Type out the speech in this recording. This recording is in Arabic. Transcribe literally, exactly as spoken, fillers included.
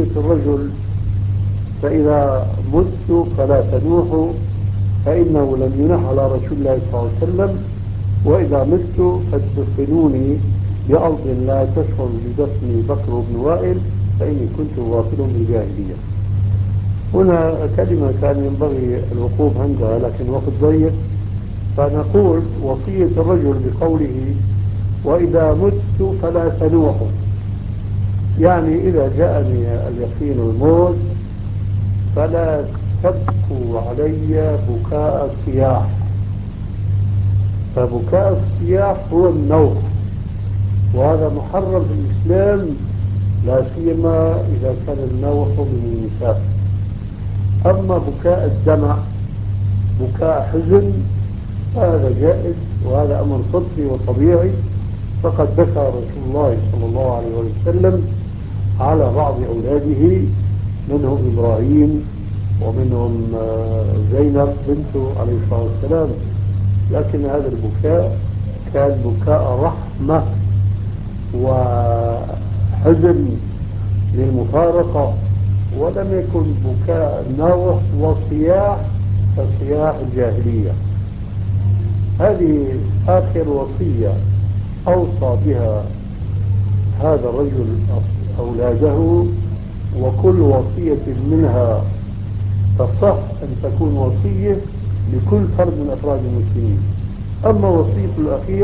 وصية الرجل فإذا مت فلا تنوحوا فإنه لم ينح على رسول الله صلى الله عليه وسلم، وإذا مت فادفنوني بأرض لا تشعر بدفن بكر بن وائل فإني كنت غافل بالجاهلية. هنا كلمة كان ينبغي الوقوف عندها لكن وقت ضيق، فنقول وصية الرجل بقوله وإذا مت فلا تنوحوا، يعني إذا جاءني اليقين الموت فلا تبكوا علي بكاء الصياح، فبكاء الصياح هو النوح، وهذا محرم في الإسلام لا سيما إذا كان النوح من النساء. أما بكاء الدمع بكاء حزن هذا جائز، وهذا أمر فطري وطبيعي، فقد بكى رسول الله صلى الله عليه وسلم على بعض أولاده، منهم إبراهيم ومنهم زينب بنته عليه الصلاة والسلام، لكن هذا البكاء كان بكاء رحمة وحزن للمفارقة، ولم يكن بكاء نوح وصياح كصياح الجاهلية. هذه آخر وصية أوصى بها هذا الرجل أولاده، وكل وصية منها تصح أن تكون وصية لكل فرد من أفراد المسلمين. أما وصية الأخير